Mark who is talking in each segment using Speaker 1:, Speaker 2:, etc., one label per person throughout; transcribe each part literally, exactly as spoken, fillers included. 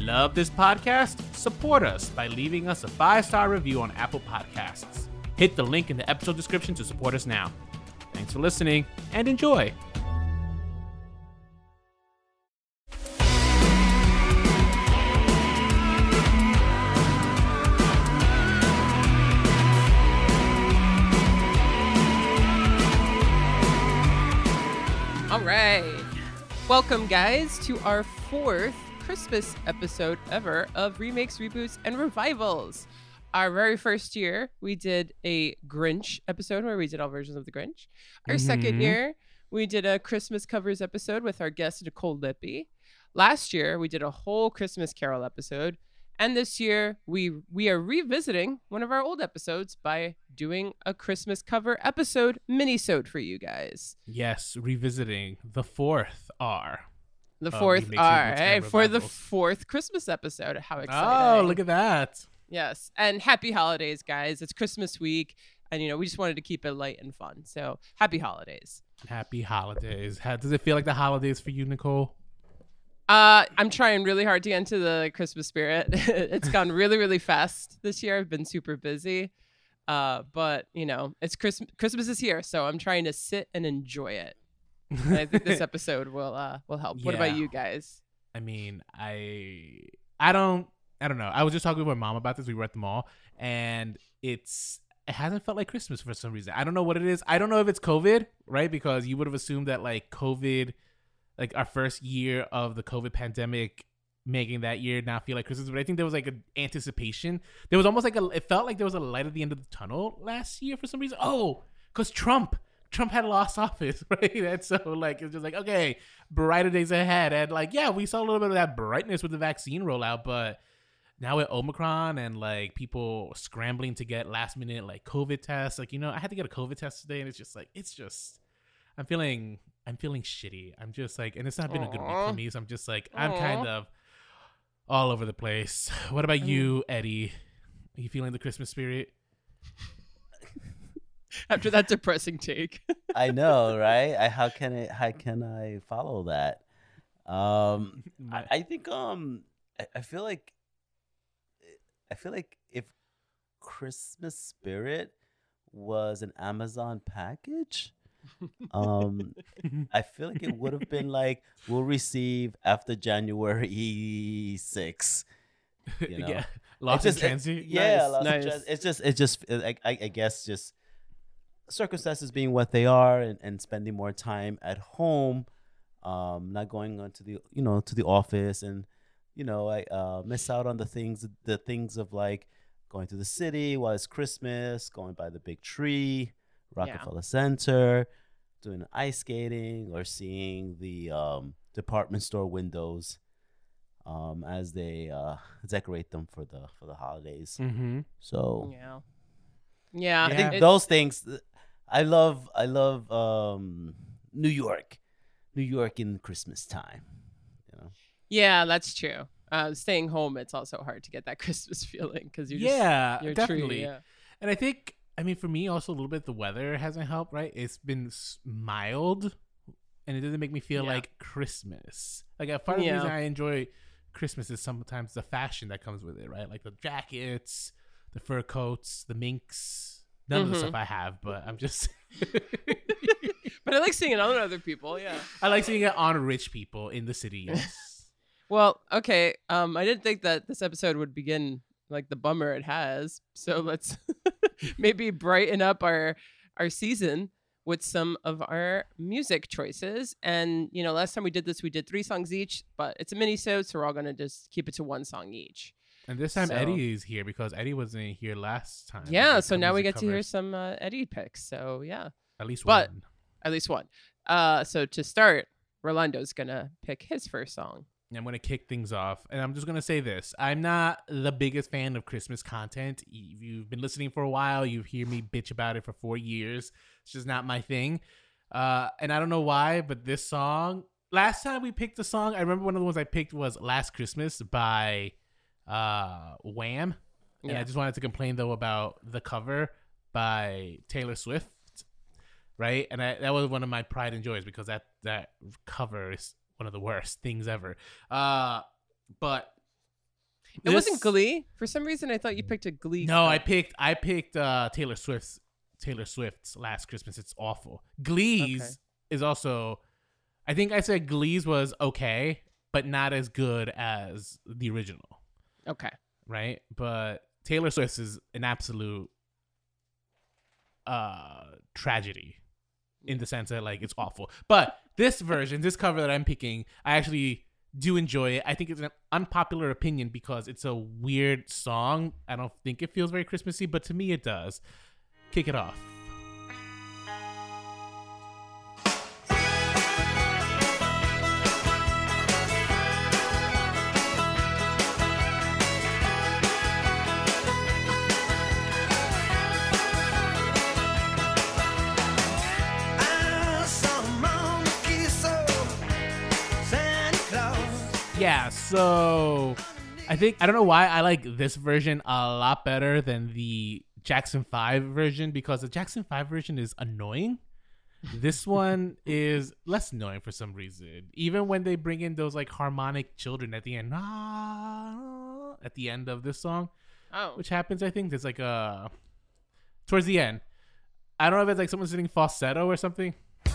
Speaker 1: Love this podcast? Support us by leaving us a five-star review on Apple Podcasts. Hit the link in the episode description to support us now. Thanks for listening and enjoy.
Speaker 2: All right. Welcome, guys, to our fourth Christmas episode ever of Remakes, Reboots, and Revivals. Our very first year, we did a Grinch episode where we did all versions of the Grinch. Our mm-hmm. second year, we did a Christmas covers episode with our guest, Nicole Lippy. Last year, we did a whole Christmas Carol episode. And this year, we we are revisiting one of our old episodes by doing a Christmas cover episode mini-sode for you guys.
Speaker 1: Yes, revisiting the fourth R.
Speaker 2: The fourth R, hey, for the fourth Christmas episode. How exciting.
Speaker 1: Oh, look at that.
Speaker 2: Yes, and happy holidays, guys. It's Christmas week, and, you know, we just wanted to keep it light and fun. So, happy holidays.
Speaker 1: Happy holidays. How, does it feel like the holidays for you, Nicole?
Speaker 2: Uh, I'm trying really hard to get into the Christmas spirit. It's gone really, really fast this year. I've been super busy. Uh, but, you know, it's Christmas. Christmas is here, so I'm trying to sit and enjoy it. And I think this episode will uh will help. Yeah. What about you guys?
Speaker 1: I mean, I I don't I don't know. I was just talking with my mom about this. We were at the mall, and it's it hasn't felt like Christmas for some reason. I don't know what it is. I don't know if it's COVID, right? Because you would have assumed that like COVID, like our first year of the COVID pandemic, making that year now feel like Christmas. But I think there was like an anticipation. There was almost like a. It felt like there was a light at the end of the tunnel last year for some reason. Oh, because Trump. Trump had lost office, right? And so, like, it's just like, okay, brighter days ahead. And, like, yeah, we saw a little bit of that brightness with the vaccine rollout, but now with Omicron and, like, people scrambling to get last-minute, like, COVID tests. Like, you know, I had to get a COVID test today, and it's just, like, it's just, I'm feeling, I'm feeling shitty. I'm just, like, and it's not been Aww. a good week for me, so I'm just, like, I'm Aww. kind of all over the place. What about you, Eddie? Are you feeling the Christmas spirit?
Speaker 2: After that depressing take.
Speaker 3: I know, right? I, how can I how can I follow that? Um, I, I think um I, I feel like I feel like if Christmas spirit was an Amazon package, um, I feel like it would have been like we'll receive after January sixth. You know?
Speaker 1: Yeah, lost in transit.
Speaker 3: Yeah,
Speaker 1: nice.
Speaker 3: lost
Speaker 2: nice.
Speaker 3: in transit. It's just it's just I, I I guess just. circumstances being what they are, and, and spending more time at home, um, not going on to the you know to the office, and you know I uh, miss out on the things the things of like going to the city while it's Christmas, going by the big tree, Rockefeller yeah. Center, doing ice skating, or seeing the um, department store windows um, as they uh, decorate them for the for the holidays.
Speaker 1: Mm-hmm.
Speaker 3: So
Speaker 2: yeah, yeah,
Speaker 3: I think
Speaker 2: it's-
Speaker 3: those things. I love I love um, New York, New York in Christmas time. You know.
Speaker 2: Yeah, that's true. Uh, staying home, it's also hard to get that Christmas feeling because you're
Speaker 1: yeah,
Speaker 2: just, you're
Speaker 1: definitely.
Speaker 2: Tree, yeah.
Speaker 1: And I think I mean for me also a little bit the weather hasn't helped. Right, it's been mild, and it doesn't make me feel yeah. like Christmas. Like a part of the
Speaker 2: yeah.
Speaker 1: reason I enjoy Christmas is sometimes the fashion that comes with it. Right, like the jackets, the fur coats, the minks. None mm-hmm. of the stuff I have, but I'm just.
Speaker 2: But I like seeing it on other people. Yeah,
Speaker 1: I like seeing it on rich people in the city. Yes.
Speaker 2: Well, okay. Um, I didn't think that this episode would begin like the bummer it has. So let's maybe brighten up our our season with some of our music choices. And you know, last time we did this, we did three songs each, but it's a mini-sode, so we're all gonna just keep it to one song each.
Speaker 1: And this time
Speaker 2: so,
Speaker 1: Eddie is here because Eddie wasn't here last time.
Speaker 2: Yeah, so now we get to hear some uh, Eddie picks. So yeah,
Speaker 1: at least
Speaker 2: but,
Speaker 1: one.
Speaker 2: At least one. Uh, so to start, Rolando's gonna pick his first song.
Speaker 1: I'm gonna kick things off, and I'm just gonna say this: I'm not the biggest fan of Christmas content. If you've been listening for a while, you hear me bitch about it for four years. It's just not my thing, uh, and I don't know why. But this song, last time we picked a song, I remember one of the ones I picked was "Last Christmas" by. Uh, Wham. And yeah. I just wanted to complain though about the cover by Taylor Swift, right? And I, that was one of my pride and joys because that that cover is one of the worst things ever. Uh, but
Speaker 2: It wasn't
Speaker 1: This-
Speaker 2: Glee. For some reason, I thought you picked a Glee.
Speaker 1: No, I
Speaker 2: cover.
Speaker 1: picked I picked uh, Taylor Swift's Taylor Swift's Last Christmas. It's awful. Glee's
Speaker 2: Okay.
Speaker 1: is also. I think I said Glee's was okay, but not as good as the original,
Speaker 2: Okay.
Speaker 1: right? But Taylor Swift's is an absolute uh tragedy in the sense that like it's awful. But this version, this cover that I'm picking, I actually do enjoy it. I think it's an unpopular opinion because it's a weird song. I don't think it feels very Christmassy, but to me it does. Kick it off. Yeah, so I think I don't know why I like this version a lot better than the Jackson five version because the Jackson five version is annoying. This one is less annoying for some reason. Even when they bring in those like harmonic children at the end, ah, at the end of this song,
Speaker 2: Oh.
Speaker 1: which happens, I think there's like a towards the end. I don't know if it's like someone sitting falsetto or something.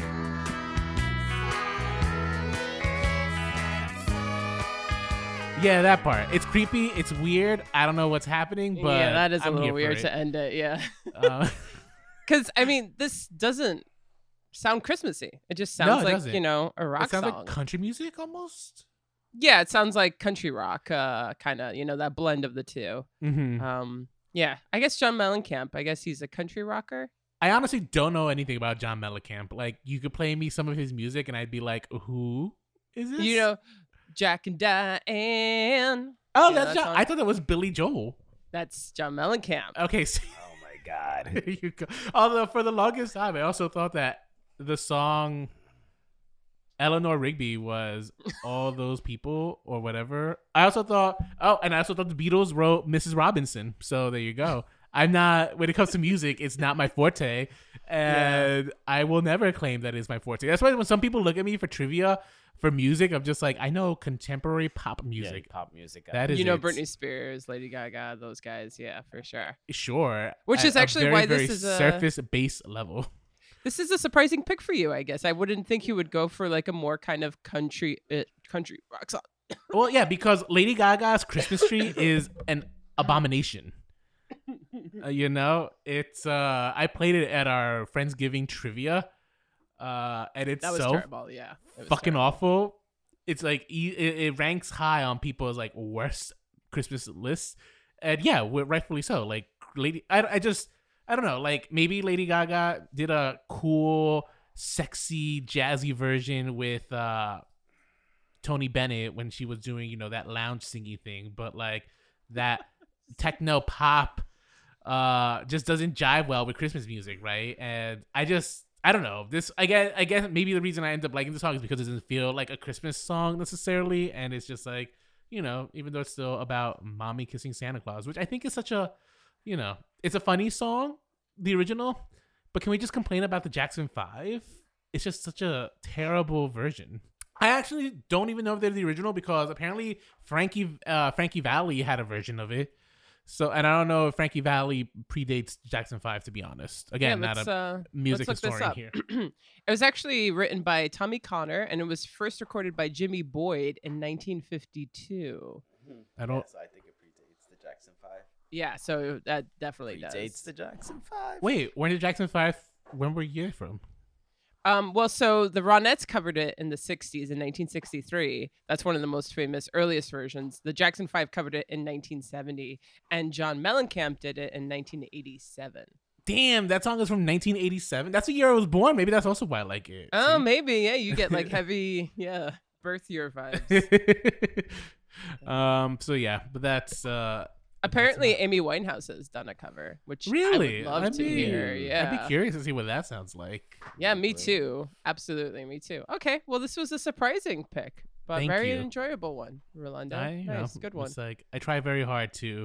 Speaker 1: Yeah, that part. It's creepy. It's weird. I don't know what's happening, but
Speaker 2: yeah, that is a
Speaker 1: I'm
Speaker 2: little
Speaker 1: here for
Speaker 2: weird
Speaker 1: it.
Speaker 2: to end it. Yeah.
Speaker 1: Uh,
Speaker 2: Because, I mean, this doesn't sound Christmassy. It just
Speaker 1: No,
Speaker 2: sounds
Speaker 1: it
Speaker 2: like,
Speaker 1: doesn't.
Speaker 2: you know, a rock
Speaker 1: it sounds
Speaker 2: song.
Speaker 1: like country music almost.
Speaker 2: Yeah, it sounds like country rock, uh, kind of, you know, that blend of the two.
Speaker 1: Mm-hmm.
Speaker 2: Um, yeah, I guess John Mellencamp, I guess he's a country rocker.
Speaker 1: I honestly don't know anything about John Mellencamp. Like, you could play me some of his music, and I'd be like, "Who is this?"
Speaker 2: You know, Jack and Diane.
Speaker 1: Oh,
Speaker 2: Yeah,
Speaker 1: that's
Speaker 2: that
Speaker 1: John.
Speaker 2: song.
Speaker 1: I thought that was Billy Joel.
Speaker 2: That's John Mellencamp.
Speaker 1: Okay, so
Speaker 3: Oh my god.
Speaker 1: there you go. Although for the longest time, I also thought that the song Eleanor Rigby was all those people or whatever. I also thought, oh, and I also thought the Beatles wrote Missus Robinson. So there you go. I'm not, when it comes to music, it's not my forte. And I will never claim that is my forte. That's why when some people look at me for trivia for music, I'm just like, I know contemporary pop music.
Speaker 3: Yeah, pop music.
Speaker 1: That is
Speaker 2: You know,
Speaker 1: it.
Speaker 2: Britney Spears, Lady Gaga, those guys. Yeah, for sure.
Speaker 1: Sure.
Speaker 2: Which
Speaker 1: At
Speaker 2: is
Speaker 1: a
Speaker 2: actually
Speaker 1: very,
Speaker 2: why this
Speaker 1: very
Speaker 2: is a-
Speaker 1: surface base level.
Speaker 2: This is a surprising pick for you, I guess. I wouldn't think you would go for like a more kind of country uh, country rock song.
Speaker 1: Well, yeah, because Lady Gaga's Christmas tree is an abomination. Uh, you know, it's uh I played it at our Friendsgiving trivia. Uh and it's
Speaker 2: That was
Speaker 1: so
Speaker 2: terrible. Yeah, it was
Speaker 1: fucking
Speaker 2: terrible.
Speaker 1: awful. It's like e- it, it ranks high on people's like worst Christmas lists. And yeah, we're rightfully so. Like Lady I I just I don't know, like maybe Lady Gaga did a cool, sexy, jazzy version with uh Tony Bennett when she was doing, you know, that lounge singy thing, but like that techno pop uh just doesn't jive well with Christmas music, right? And I just I don't know. This I guess I guess maybe the reason I end up liking the song is because it doesn't feel like a Christmas song necessarily, and it's just like, you know, even though it's still about mommy kissing Santa Claus, which I think is such a, you know, it's a funny song, the original, but can we just complain about the Jackson five? It's just such a terrible version. I actually don't even know if they're the original because apparently Frankie uh, Frankie Valli had a version of it. So, and I don't know if Frankie Valli predates Jackson five, to be honest. Again,
Speaker 2: yeah,
Speaker 1: not
Speaker 2: let's,
Speaker 1: a
Speaker 2: uh,
Speaker 1: music
Speaker 2: let's look this
Speaker 1: historian
Speaker 2: up.
Speaker 1: here.
Speaker 2: It was actually written by Tommy Connor, and it was first recorded by Jimmy Boyd in nineteen fifty-two.
Speaker 1: I don't-
Speaker 3: So I think it predates the Jackson Five.
Speaker 2: Yeah, so that definitely
Speaker 3: Predates
Speaker 2: does.
Speaker 3: the Jackson Five.
Speaker 1: Wait, when did Jackson five, when were you from?
Speaker 2: Um, well, so the Ronettes covered it in the sixties in nineteen sixty-three. That's one of the most famous, earliest versions. The Jackson five covered it in nineteen seventy, and John Mellencamp did it in nineteen eighty-seven.
Speaker 1: Damn, that song is from nineteen eighty-seven. That's the year I was born. Maybe that's also why I like it.
Speaker 2: Oh,
Speaker 1: See?
Speaker 2: maybe. Yeah, you get like heavy, yeah, birth year vibes.
Speaker 1: um. So yeah, but that's uh.
Speaker 2: Apparently, Amy Winehouse has done a cover, which
Speaker 1: Really?
Speaker 2: I would love
Speaker 1: I'd
Speaker 2: to
Speaker 1: be-
Speaker 2: hear. Yeah,
Speaker 1: I'd be curious to see what that sounds like.
Speaker 2: Yeah, me too. Absolutely, me too. Okay, well, this was a surprising pick, but
Speaker 1: Thank
Speaker 2: very
Speaker 1: you.
Speaker 2: enjoyable one, Rolando.
Speaker 1: I, you
Speaker 2: Nice,
Speaker 1: know,
Speaker 2: good one.
Speaker 1: It's like I try very hard to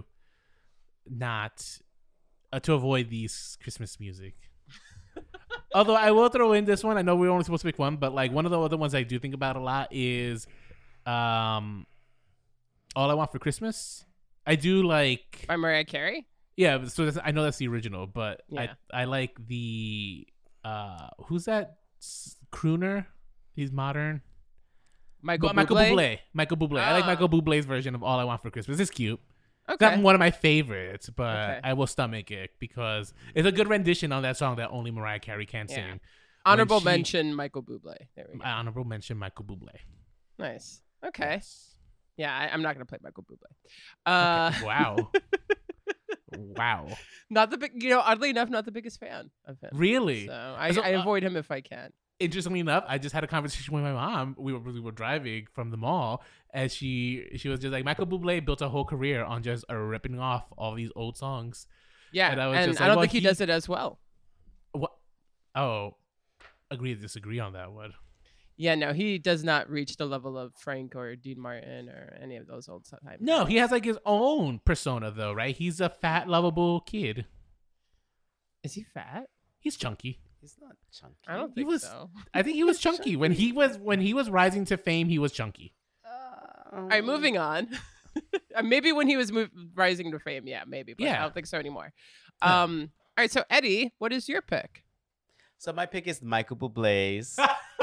Speaker 1: not uh, to avoid these Christmas music. Although I will throw in this one. I know we're only supposed to pick one, but like one of the other ones I do think about a lot is, um, "All I Want for Christmas." I do like.
Speaker 2: By Mariah Carey?
Speaker 1: Yeah, so that's, I know that's the original, but
Speaker 2: Yeah.
Speaker 1: I I like the uh who's that s- crooner? He's modern.
Speaker 2: Michael
Speaker 1: But Michael
Speaker 2: Bublé?
Speaker 1: Bublé. Michael Bublé. I like
Speaker 2: Ah.
Speaker 1: Michael Bublé's version of All I Want for Christmas. It's cute. It's
Speaker 2: Okay.
Speaker 1: not one of my favorites, but
Speaker 2: Okay.
Speaker 1: I will stomach it because it's a good rendition on that song that only Mariah Carey can
Speaker 2: Yeah.
Speaker 1: sing.
Speaker 2: Honorable
Speaker 1: she-
Speaker 2: mention, Michael Bublé. There we go.
Speaker 1: Honorable mention Michael Bublé.
Speaker 2: Nice. Okay.
Speaker 1: Yes.
Speaker 2: Yeah, I, I'm not going to play Michael Bublé. Uh,
Speaker 1: Okay. Wow. Wow.
Speaker 2: Not the big, you know, oddly enough, not the biggest fan of him.
Speaker 1: Really?
Speaker 2: So I,
Speaker 1: So,
Speaker 2: I
Speaker 1: uh,
Speaker 2: avoid him if I can.
Speaker 1: Interestingly enough, I just had a conversation with my mom. We were we were driving from the mall, and she she was just like, Michael Bublé built a whole career on just uh, ripping off all these old songs.
Speaker 2: Yeah,
Speaker 1: and
Speaker 2: and
Speaker 1: I
Speaker 2: I,
Speaker 1: was just like,
Speaker 2: don't
Speaker 1: well,
Speaker 2: think he,
Speaker 1: he-
Speaker 2: does it as well.
Speaker 1: What? Oh, agree to disagree on that one.
Speaker 2: Yeah, no, he does not reach the level of Frank or Dean Martin or any of those old type.
Speaker 1: No, he has like his own persona though, right? He's a fat, lovable kid.
Speaker 2: Is he fat?
Speaker 1: He's chunky.
Speaker 3: He's not chunky.
Speaker 2: I don't
Speaker 1: He
Speaker 2: think
Speaker 1: was-
Speaker 2: so.
Speaker 1: I think he was chunky when he was when he was rising to fame. He was chunky.
Speaker 3: Uh,
Speaker 2: All right, moving on. Uh, maybe when he was move, rising to fame, yeah, maybe. But I
Speaker 1: Yeah.
Speaker 2: don't think so anymore.
Speaker 1: Yeah.
Speaker 2: Um. All right, so Eddie, what is your pick?
Speaker 3: So my pick is Michael Bublé's,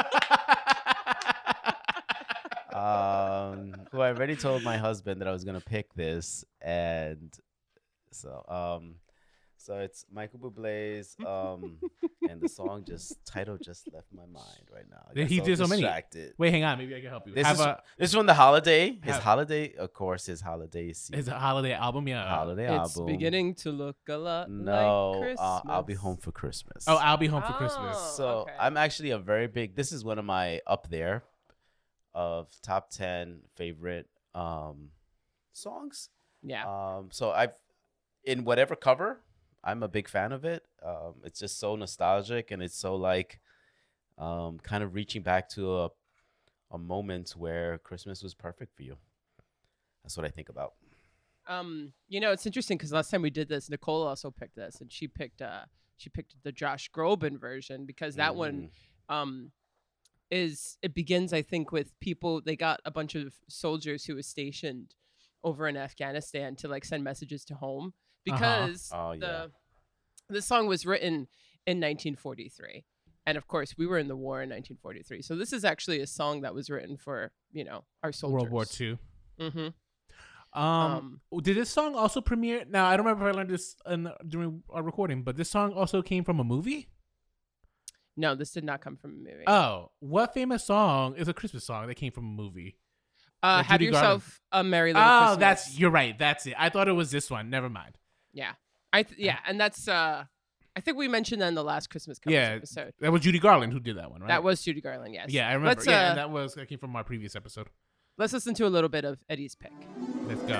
Speaker 3: um, who I already told my husband that I was gonna pick this, and so um, so it's Michael Bublé's, um, and the song just title just left my mind right now. I
Speaker 1: He
Speaker 3: got so
Speaker 1: did so many.
Speaker 3: distracted.
Speaker 1: Wait, hang on. Maybe I can help you.
Speaker 3: This
Speaker 1: Have
Speaker 3: is
Speaker 1: a
Speaker 3: this is from the holiday. His
Speaker 1: have-
Speaker 3: holiday, of course, his holiday season.
Speaker 1: his holiday album. Yeah.
Speaker 3: holiday
Speaker 2: It's
Speaker 3: album.
Speaker 2: beginning to look a lot
Speaker 3: No,
Speaker 2: like Christmas.
Speaker 3: uh, I'll be home for Christmas.
Speaker 1: Oh, I'll be home for Christmas.
Speaker 2: Oh.
Speaker 3: So
Speaker 2: okay.
Speaker 3: I'm actually a very big. This is one of my up there of top ten favorite um songs.
Speaker 2: Yeah.
Speaker 3: Um, so I've in whatever cover, I'm a big fan of it. Um, it's just so nostalgic and it's so like um kind of reaching back to a a moment where Christmas was perfect for you. That's what I think about.
Speaker 2: Um, you know, it's interesting because last time we did this, Nicole also picked this, and she picked uh she picked the Josh Groban version because that one
Speaker 3: Mm.
Speaker 2: um is it begins I think with people they got a bunch of soldiers who were stationed over in Afghanistan to like send messages to home because
Speaker 3: Oh, yeah.
Speaker 2: the the song was written in nineteen forty-three. And of course, we were in the war in nineteen forty-three. So this is actually a song that was written for, you know, our soldiers.
Speaker 1: World War Two.
Speaker 2: Mm-hmm.
Speaker 1: Um, did this song also premiere? Now I don't remember if I learned this in, during our recording, but this song also came from a movie.
Speaker 2: No, this did not come from a movie.
Speaker 1: Oh, what famous song is a Christmas song that came from a movie?
Speaker 2: uh,
Speaker 1: like
Speaker 2: have
Speaker 1: Judy Garland.
Speaker 2: yourself a merry little
Speaker 1: Oh,
Speaker 2: Christmas.
Speaker 1: that's you're right. That's it. I thought it was this one. Never mind.
Speaker 2: yeah. I th- yeah, and that's uh, I think we mentioned that in the last Christmas covers
Speaker 1: Yeah,
Speaker 2: episode.
Speaker 1: that was Judy Garland who did that one, right?
Speaker 2: That was Judy Garland. Yes.
Speaker 1: Yeah, I remember.
Speaker 2: Let's,
Speaker 1: yeah,
Speaker 2: uh,
Speaker 1: and that was that came from our previous episode.
Speaker 2: let's listen to a little bit of Eddie's pick.
Speaker 1: Let's go.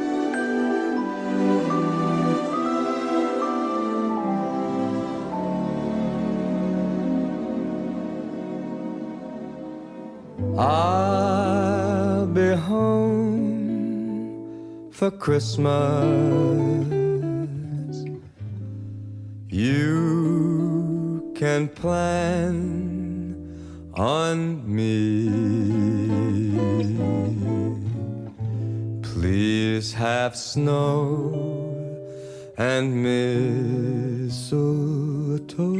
Speaker 4: I'll be home for Christmas. You can plan on me. Please have snow and mistletoe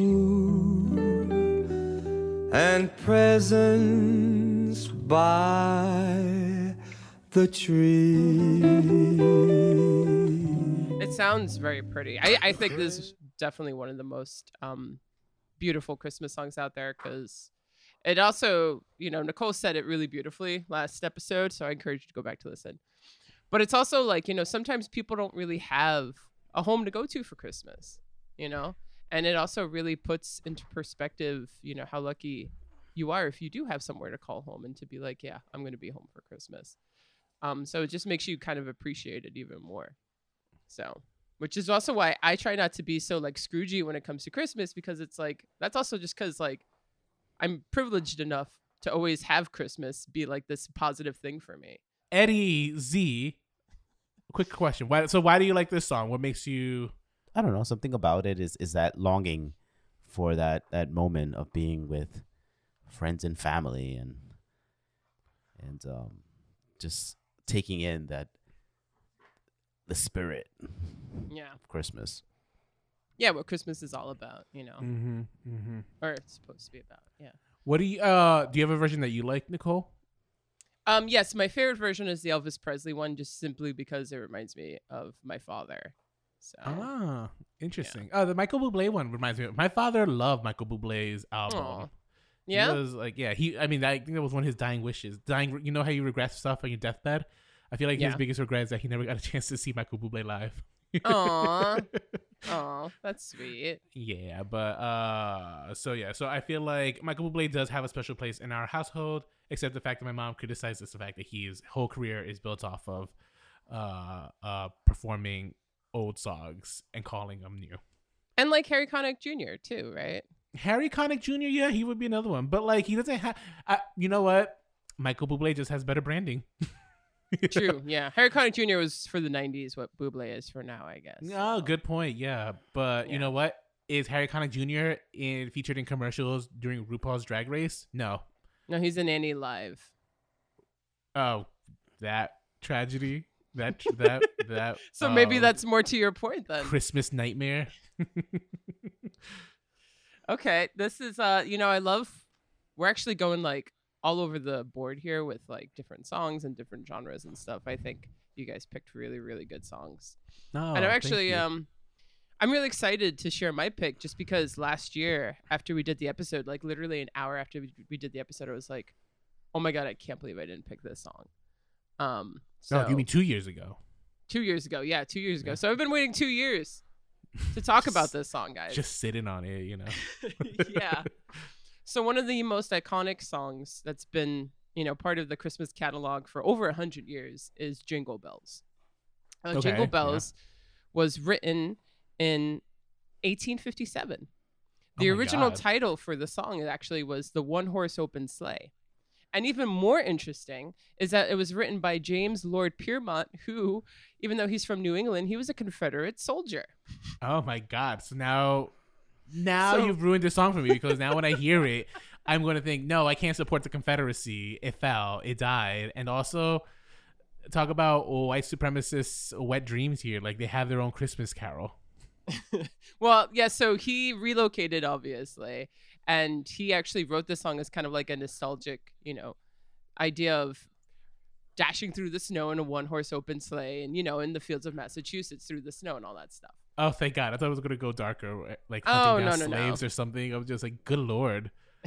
Speaker 4: and presents by the tree.
Speaker 2: It sounds very pretty. I, I think this is definitely one of the most um, beautiful Christmas songs out there because it also, you know, Nicole said it really beautifully last episode, so I encourage you to go back to listen. But it's also like, you know, sometimes people don't really have a home to go to for Christmas, you know? And it also really puts into perspective, you know, how lucky you are if you do have somewhere to call home and to be like, yeah, I'm going to be home for Christmas. Um, so it just makes you kind of appreciate it even more. So, which is also why I try not to be so like Scroogey when it comes to Christmas, because it's like, that's also just because like I'm privileged enough to always have Christmas be like this positive thing for me.
Speaker 1: Eddie Z, quick question. Why? So why do you like this song? What makes you?
Speaker 3: I don't know. Something about it is is that longing for that that moment of being with friends and family and and um, just taking in that the spirit
Speaker 2: Yeah.
Speaker 3: of Christmas.
Speaker 2: Yeah, what Christmas is all about, you know,
Speaker 1: Mm-hmm. Mm-hmm.
Speaker 2: or it's supposed to be about. Yeah.
Speaker 1: What do you uh do you have a version that you like, Nicole?
Speaker 2: Um, yes, my favorite version is the Elvis Presley one, just simply because it reminds me of my father. So,
Speaker 1: Ah, interesting. Oh, the Michael Bublé one reminds me of my father loved Michael Bublé's album.
Speaker 2: Aw. yeah,
Speaker 1: He was like, yeah, he. I mean, I think that was one of his dying wishes. Dying, you know how you regret stuff on your deathbed. I feel like his
Speaker 2: Yeah.
Speaker 1: biggest regret is that he never got a chance to see Michael Bublé live.
Speaker 2: Aw. oh, that's sweet.
Speaker 1: Yeah, but uh, so yeah, so I feel like Michael Bublé does have a special place in our household, except the fact that my mom criticizes the fact that his whole career is built off of uh, uh, performing old songs and calling them new.
Speaker 2: And like Harry Connick Junior too, right?
Speaker 1: Harry Connick Junior, yeah, he would be another one, but like he doesn't have. Uh, you know what? Michael Bublé just has better branding.
Speaker 2: True. Yeah, Harry Connick Junior was for the nineties what Bublé is for now, I guess.
Speaker 1: Oh, good point. Yeah, but
Speaker 2: Yeah.
Speaker 1: you know what? Is Harry Connick Junior in featured in commercials during RuPaul's Drag Race? No.
Speaker 2: No, he's in Annie Live.
Speaker 1: Oh, that tragedy. That that that.
Speaker 2: So maybe
Speaker 1: uh,
Speaker 2: that's more to your point then.
Speaker 1: Christmas nightmare.
Speaker 2: Okay, this is uh, you know, I love. We're actually going like all over the board here with like different songs and different genres and stuff. I think you guys picked really, really good songs.
Speaker 1: No,
Speaker 2: and I'm actually um I'm really excited to share my pick just because last year after we did the episode, like literally an hour after we, we did the episode, I was like, oh my god, I can't believe I didn't pick this song. Um, so
Speaker 1: No, you mean two years ago?
Speaker 2: two years ago? Yeah, two years ago.
Speaker 1: Yeah.
Speaker 2: So I've been waiting two years to talk about this song, guys.
Speaker 1: Just sitting on it, you know.
Speaker 2: Yeah. So one of the most iconic songs that's been, you know, part of the Christmas catalog for over a hundred years is Jingle Bells. Uh,
Speaker 1: Okay,
Speaker 2: Jingle
Speaker 1: yeah.
Speaker 2: Bells was written in eighteen fifty-seven. The
Speaker 1: Oh my
Speaker 2: original
Speaker 1: God.
Speaker 2: title for the song actually was The One Horse Open Sleigh. And even more interesting is that it was written by James Lord Piermont, who, even though he's from New England, he was a Confederate soldier.
Speaker 1: Oh my god! So now, now
Speaker 2: So-
Speaker 1: you've ruined the song for me because now when I hear it, I'm going to think, no, I can't support the Confederacy. It fell, it died, and also talk about oh, white supremacists' wet dreams here. Like they have their own Christmas carol.
Speaker 2: Well, yeah, so he relocated, obviously, and he actually wrote this song as kind of like a nostalgic, you know, idea of dashing through the snow in a one-horse open sleigh and, you know, in the fields of Massachusetts through the snow and all that stuff.
Speaker 1: Oh, thank God! I thought it was going to go darker, like
Speaker 2: Oh,
Speaker 1: hunting down
Speaker 2: no, no, no.
Speaker 1: slaves or something. I was just like, good lord.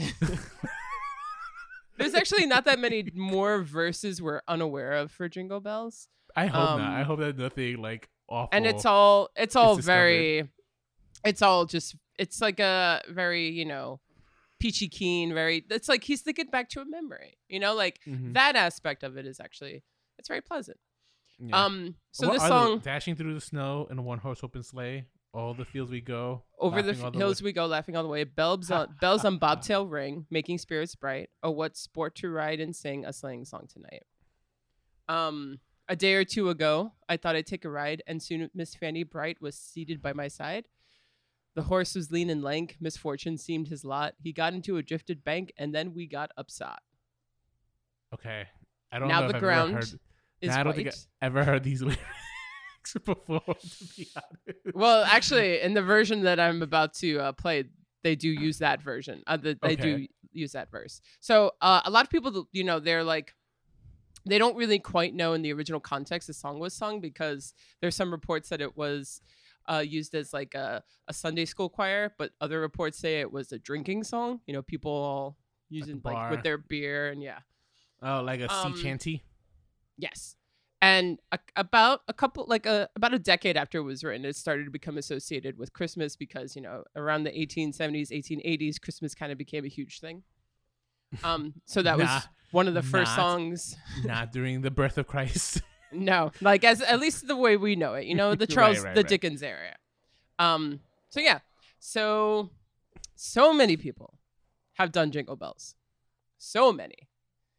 Speaker 2: There's actually not that many more verses we're unaware of for Jingle Bells.
Speaker 1: I hope
Speaker 2: Um,
Speaker 1: not. I hope that nothing like awful.
Speaker 2: And it's all, it's all
Speaker 1: discovered.
Speaker 2: very, it's all just, it's like a very, you know, peachy keen, very, it's like he's thinking back to a memory, you know, like
Speaker 1: Mhm.
Speaker 2: that aspect of it is actually, it's very pleasant.
Speaker 1: Yeah.
Speaker 2: Um, so
Speaker 1: What
Speaker 2: this
Speaker 1: are
Speaker 2: song,
Speaker 1: they? Dashing through the snow in a one horse open sleigh, all the fields we go,
Speaker 2: over the
Speaker 1: laughing all
Speaker 2: f- hills
Speaker 1: way.
Speaker 2: we go, laughing all the way, bells on, bells on bobtail ring, making spirits bright. Oh, what sport to ride and sing a sleighing song tonight. Um, a day or two ago, I thought I'd take a ride, and soon Miss Fanny Bright was seated by my side. The horse was lean and lank, misfortune seemed his lot. He got into a drifted bank, and then we got upsot.
Speaker 1: Okay, I don't
Speaker 2: Now
Speaker 1: know
Speaker 2: the
Speaker 1: if
Speaker 2: ground
Speaker 1: I've ever heard.
Speaker 2: Is
Speaker 1: I don't
Speaker 2: white.
Speaker 1: think I ever heard these lyrics before. To be honest.
Speaker 2: Well, actually, in the version that I'm about to uh, play, they do use that version. Uh, the, they do
Speaker 1: Okay.
Speaker 2: use that verse. So uh, a lot of people, you know, they're like, they don't really quite know in the original context the song was sung because there's some reports that it was uh, used as like a, a Sunday school choir, but other reports say it was a drinking song. You know, people all using like
Speaker 1: bar.
Speaker 2: with their beer and yeah.
Speaker 1: Oh, like a
Speaker 2: Um,
Speaker 1: sea chanty.
Speaker 2: Yes. And a, about a couple, like a about a decade after it was written, it started to become associated with Christmas because, you know, around the eighteen seventies, eighteen eighties, Christmas kind of became a huge thing. Um, so that
Speaker 1: Nah,
Speaker 2: was one of the first
Speaker 1: not.
Speaker 2: songs.
Speaker 1: Not during the birth of Christ.
Speaker 2: No, like as at least the way we know it, you know, the
Speaker 1: Right,
Speaker 2: Charles,
Speaker 1: right,
Speaker 2: the
Speaker 1: right.
Speaker 2: Dickens area. Um, so yeah, so so many people have done Jingle Bells, so many.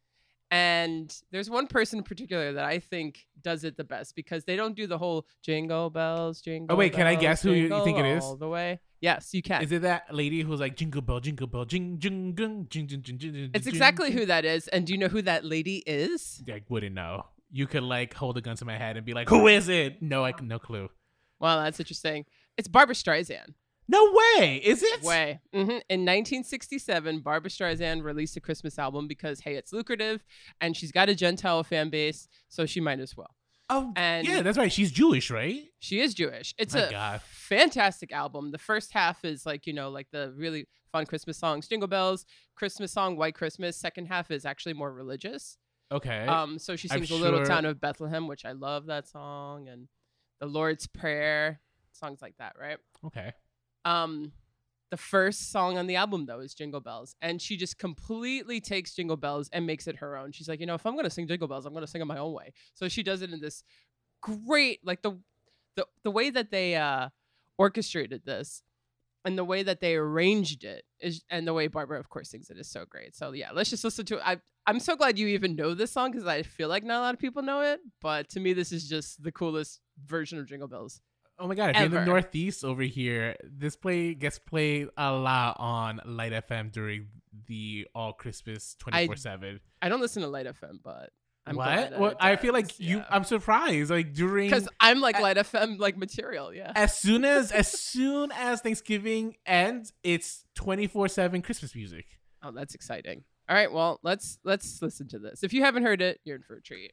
Speaker 2: And there's one person in particular that I think does it the best because they don't do the whole jingle bells, jingle.
Speaker 1: Oh, wait, can I
Speaker 2: bells,
Speaker 1: guess who you- you
Speaker 2: jingle
Speaker 1: think it is?
Speaker 2: all the way. Yes, you can.
Speaker 1: Is it that lady who's like jingle bell, jingle bell, jing, jing, jing, jing, jing, jing, jing, jing,
Speaker 2: It's
Speaker 1: jing,
Speaker 2: exactly
Speaker 1: jing?
Speaker 2: who that is. And do you know who that lady is?
Speaker 1: I wouldn't know. you could like hold a gun to my head and be like, "Who is it?" No, I no clue.
Speaker 2: Wow, that's interesting. It's Barbra Streisand.
Speaker 1: No way. Is it?
Speaker 2: Way. hmm In nineteen sixty-seven, Barbra Streisand released a Christmas album because, hey, it's lucrative and she's got a Gentile fan base, so she might as well.
Speaker 1: Oh,
Speaker 2: And-
Speaker 1: yeah, that's right. She's Jewish, right?
Speaker 2: She is Jewish. It's
Speaker 1: My
Speaker 2: a
Speaker 1: God.
Speaker 2: fantastic album. The first half is like, you know, like the really fun Christmas songs, Jingle Bells, Christmas song, White Christmas. Second half is actually more religious.
Speaker 1: Okay.
Speaker 2: Um, so she
Speaker 1: I'm
Speaker 2: sings The Little
Speaker 1: sure-
Speaker 2: Town of Bethlehem, which I love that song, and The Lord's Prayer, songs like that, right?
Speaker 1: okay.
Speaker 2: Um, the first song on the album though is Jingle Bells, and she just completely takes Jingle Bells and makes it her own. She's like, you know, if I'm gonna sing Jingle Bells, I'm gonna sing it my own way. So she does it in this great, like the the the way that they uh orchestrated this and the way that they arranged it is, and the way Barbara, of course, sings it is so great. So yeah, let's just listen to it. I I'm so glad you even know this song because I feel like not a lot of people know it, but to me, this is just the coolest version of Jingle Bells.
Speaker 1: Oh my God! If you're in the
Speaker 2: Ever.
Speaker 1: Northeast over here, this play gets played a lot on Light F M during the All Christmas twenty-four seven.
Speaker 2: I don't listen to Light F M, but I'm glad
Speaker 1: What?
Speaker 2: that
Speaker 1: Well,
Speaker 2: it
Speaker 1: I feel like
Speaker 2: does,
Speaker 1: you.
Speaker 2: yeah.
Speaker 1: I'm surprised. Like during
Speaker 2: Because I'm like
Speaker 1: I-
Speaker 2: Light F M like material, yeah.
Speaker 1: as soon as as soon as Thanksgiving ends, it's twenty-four seven Christmas music.
Speaker 2: Oh, that's exciting. All right, well, let's let's listen to this. If you haven't heard it, you're in for a treat.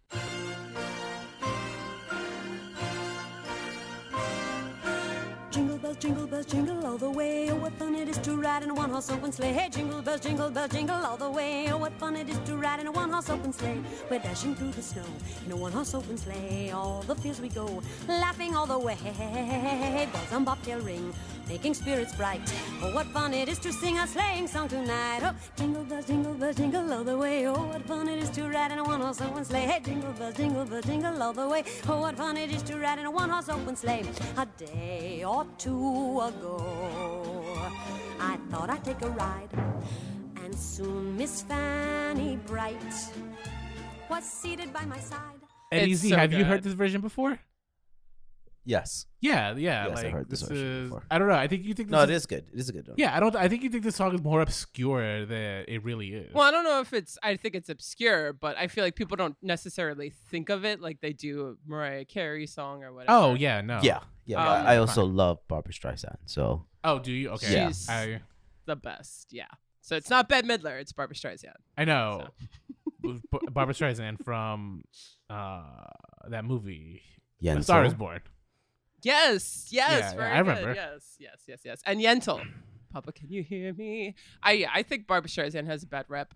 Speaker 5: Jingle bells, jingle bells, jingle all the way. Oh, what fun it is to ride in a one-horse open sleigh. Hey, jingle bells, jingle bells, jingle all the way. Oh, what fun it is to ride in a one-horse open sleigh. We're dashing through the snow in a one-horse open sleigh. All the fields we go, laughing all the way. Bells on bobtail ring, making spirits bright. Oh, what fun it is to sing a sleighing song tonight. Oh, jingle bells, jingle bells, jingle all the way. Oh, what fun it is to ride in a one-horse open sleigh. Hey, jingle bells, jingle bells, jingle all the way. Oh, what fun it is to ride in a one-horse open sleigh. A day or two ago, I thought I'd take a ride, and soon Miss Fanny Bright was seated by my side.
Speaker 1: Eddie
Speaker 2: It's
Speaker 1: Z,
Speaker 2: so
Speaker 1: have you heard
Speaker 2: good.
Speaker 1: this version before?
Speaker 3: Yes.
Speaker 1: Yeah, yeah.
Speaker 3: Yes, I've
Speaker 1: like
Speaker 3: heard this version
Speaker 1: is.
Speaker 3: before.
Speaker 1: I don't know. I think you think. This
Speaker 3: No,
Speaker 1: is,
Speaker 3: it is good. It is a good one.
Speaker 1: Yeah, I don't. I think you think this song is more obscure than it really is.
Speaker 2: Well, I don't know if it's I think it's obscure, but I feel like people don't necessarily think of it like they do a Mariah Carey song or whatever.
Speaker 1: oh yeah, no.
Speaker 3: Yeah. Yeah.
Speaker 2: Um,
Speaker 3: I I also love Barbra Streisand. So
Speaker 1: Oh, do you? Okay.
Speaker 3: Yeah.
Speaker 2: She's
Speaker 1: I
Speaker 2: the best, yeah. So it's not Bette Midler, it's Barbra Streisand.
Speaker 1: I know. B- Barbra Streisand from uh that movie, A
Speaker 3: Yentl.
Speaker 1: Star Is Born.
Speaker 2: Yes, yes,
Speaker 1: Yeah, yeah,
Speaker 2: very
Speaker 1: I
Speaker 2: good.
Speaker 1: remember.
Speaker 2: Yes, yes, yes, yes. And Yentl. Papa, can you hear me? I yeah, I think Barbra Streisand has a bad rep.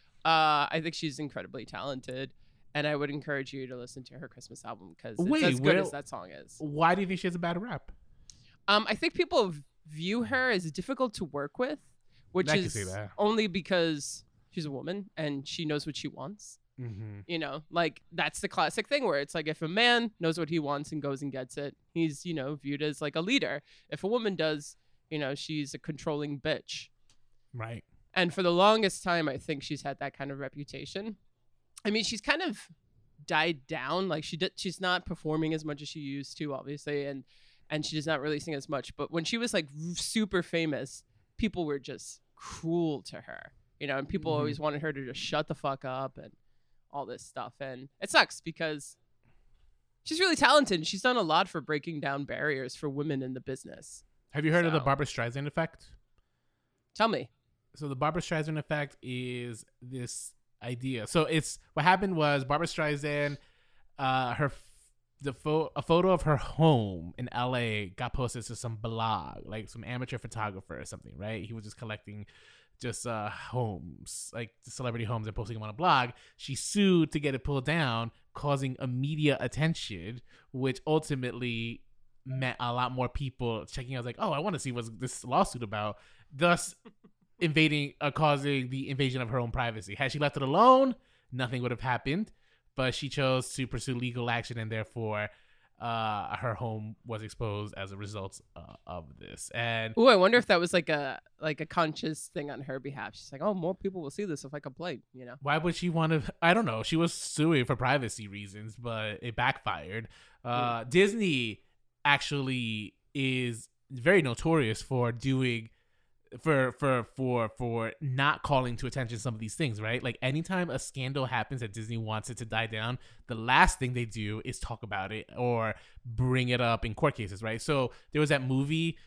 Speaker 2: Uh, I think she's incredibly talented, and I would encourage you to listen to her Christmas album because it's
Speaker 1: Wait,
Speaker 2: as good
Speaker 1: where-
Speaker 2: as that song is.
Speaker 1: Why do you think she has a bad rap?
Speaker 2: Um, I think people view her as difficult to work with, which
Speaker 1: I can
Speaker 2: is
Speaker 1: see that.
Speaker 2: only because she's a woman and she knows what she wants.
Speaker 1: Mm-hmm.
Speaker 2: You know, like that's the classic thing where it's like if a man knows what he wants and goes and gets it, he's, you know, viewed as like a leader. If a woman does, you know, she's a controlling bitch.
Speaker 1: Right.
Speaker 2: And for the longest time, I think she's had that kind of reputation. I mean, she's kind of died down. Like she did, she's not performing as much as she used to, obviously, and and she's not releasing as much. But when she was like super famous, people were just cruel to her, you know, and people
Speaker 1: Mhm.
Speaker 2: always wanted her to just shut the fuck up and all this stuff. And it sucks because she's really talented. She's done a lot for breaking down barriers for women in the business.
Speaker 1: Have you heard of the
Speaker 2: So-
Speaker 1: Barbra Streisand effect?
Speaker 2: Tell me.
Speaker 1: So the Barbra Streisand effect is this idea. So it's what happened was Barbra Streisand, uh, her f- the pho- a photo of her home in L A got posted to some blog, like some amateur photographer or something, right? He was just collecting just uh homes, like celebrity homes, and posting them on a blog. She sued to get it pulled down, causing immediate attention, which ultimately meant a lot more people checking out. Like, oh, I want to see what's this lawsuit about. Thus, invading, uh, causing the invasion of her own privacy. Had she left it alone, nothing would have happened. But she chose to pursue legal action, and therefore, uh, her home was exposed as a result uh, of this. And
Speaker 2: Ooh, I wonder if that was like a like a conscious thing on her behalf. She's like, oh, more people will see this if I complain, you know?
Speaker 1: why would she want to? I don't know. She was suing for privacy reasons, but it backfired. Uh, Disney actually is very notorious for doing for for for for not calling to attention some of these things, right? Like anytime a scandal happens that Disney wants it to die down, the last thing they do is talk about it or bring it up in court cases, right? So there was that movie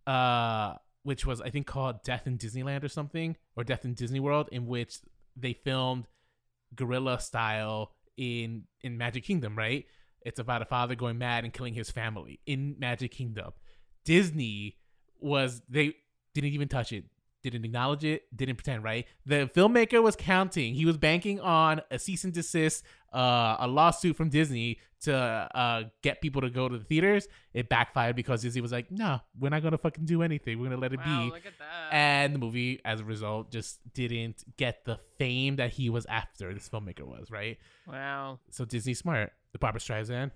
Speaker 1: uh which was I think called Death in Disneyland or something, or Death in Disney World, in which they filmed guerrilla style in in Magic Kingdom, right? It's about a father going mad and killing his family in Magic Kingdom. Disney was they didn't even touch it, didn't acknowledge it, didn't pretend, right? The filmmaker was counting. He was banking on a cease and desist, uh, a lawsuit from Disney to uh, get people to go to the theaters. It backfired because Disney was like, no, we're not going to fucking do anything. We're going to let it
Speaker 2: Wow,
Speaker 1: be.
Speaker 2: look at that.
Speaker 1: And the movie, as a result, just didn't get the fame that he was after, this filmmaker was, right?
Speaker 2: Wow.
Speaker 1: So Disney's smart. The Barbara Streisand,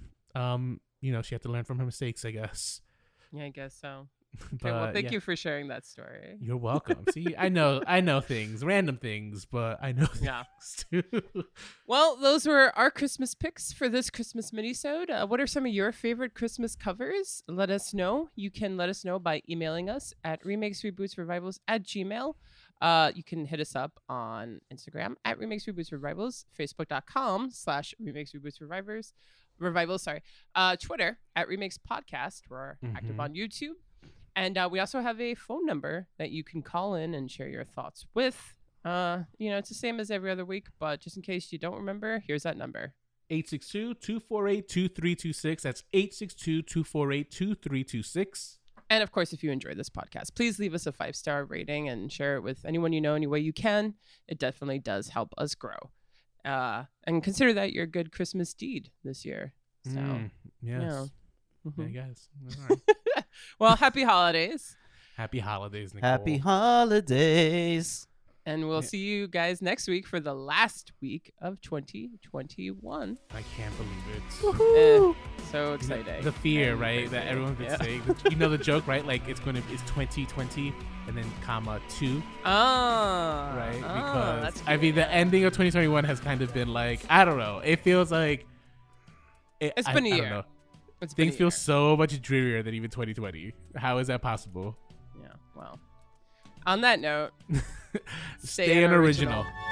Speaker 1: um, you know, she had to learn from her mistakes, I guess.
Speaker 2: Yeah, I guess so.
Speaker 1: But,
Speaker 2: Okay, well, thank
Speaker 1: yeah.
Speaker 2: you for sharing that story.
Speaker 1: You're welcome. See, I know, I know things, random things, but I know things
Speaker 2: Yeah.
Speaker 1: too.
Speaker 2: Well, those were our Christmas picks for this Christmas minisode. Uh, what are some of your favorite Christmas covers? Let us know. You can let us know by emailing us at remakes reboots revivals at gmail. Uh, you can hit us up on Instagram at remakes reboots revivals, facebook.com slash remakes reboots revivers, revivals, sorry, uh, Twitter at remakes podcast. We're active
Speaker 1: Mhm.
Speaker 2: on YouTube. And uh, we also have a phone number that you can call in and share your thoughts with. Uh, you know, it's the same as every other week, but just in case you don't remember, here's that number.
Speaker 1: eight six two, two four eight, two three two six. That's eight six two, two four eight, two three two six.
Speaker 2: And of course, if you enjoyed this podcast, please leave us a five-star rating and share it with anyone you know any way you can. It definitely does help us grow. Uh, and consider that your good Christmas deed this year. So,
Speaker 1: Mm, yes.
Speaker 2: yeah.
Speaker 1: Yeah,
Speaker 2: Mhm.
Speaker 1: guys. All right.
Speaker 2: Well, happy holidays.
Speaker 1: Happy holidays, Nicole.
Speaker 3: Happy holidays.
Speaker 2: And we'll
Speaker 1: Yeah.
Speaker 2: see you guys next week for the last week of twenty twenty-one.
Speaker 1: I can't believe it.
Speaker 2: Eh, so
Speaker 1: The-
Speaker 2: exciting.
Speaker 1: The fear,
Speaker 2: And
Speaker 1: right? That
Speaker 2: crazy.
Speaker 1: everyone's been
Speaker 2: Yeah.
Speaker 1: saying. The- You know the joke, right? Like it's going to, it's twenty twenty and then comma two,
Speaker 2: Ah,
Speaker 1: right?
Speaker 2: ah,
Speaker 1: Because
Speaker 2: that's
Speaker 1: I mean,
Speaker 2: cute.
Speaker 1: the ending of twenty twenty-one has kind of been like, I don't know. It feels like it,
Speaker 2: It's
Speaker 1: I-
Speaker 2: been a
Speaker 1: I don't
Speaker 2: year.
Speaker 1: know.
Speaker 2: It's been
Speaker 1: Things
Speaker 2: a
Speaker 1: feel
Speaker 2: year.
Speaker 1: so much drearier than even twenty twenty. How is that possible?
Speaker 2: Yeah, well. On that note,
Speaker 1: Stay, an original.
Speaker 2: original.